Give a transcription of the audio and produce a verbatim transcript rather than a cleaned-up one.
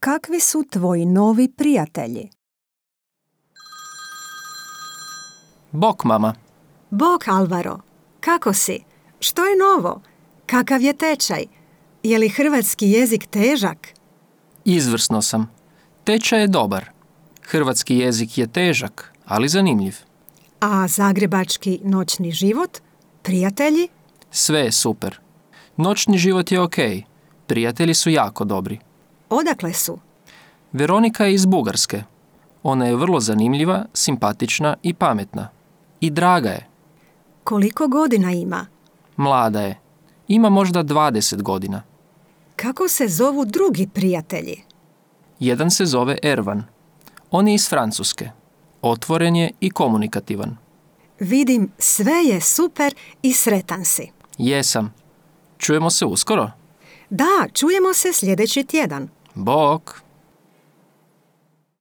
Kakvi su tvoji novi prijatelji? Bok, mama. Bok, Alvaro. Kako si? Što je novo? Kakav je tečaj? Je li hrvatski jezik težak? Izvrsno sam. Tečaj je dobar. Hrvatski jezik je težak, ali zanimljiv. A zagrebački noćni život? Prijatelji? Sve je super. Noćni život je ok. Prijatelji su jako dobri. Odakle su? Veronika je iz Bugarske. Ona je vrlo zanimljiva, simpatična i pametna. I draga je. Koliko godina ima? Mlada je. Ima možda dvadeset godina. Kako se zovu drugi prijatelji? Jedan se zove Ervan. On je iz Francuske. Otvoren je i komunikativan. Vidim, sve je super i sretan si. Jesam. Čujemo se uskoro? Da, čujemo se sljedeći tjedan. Bok!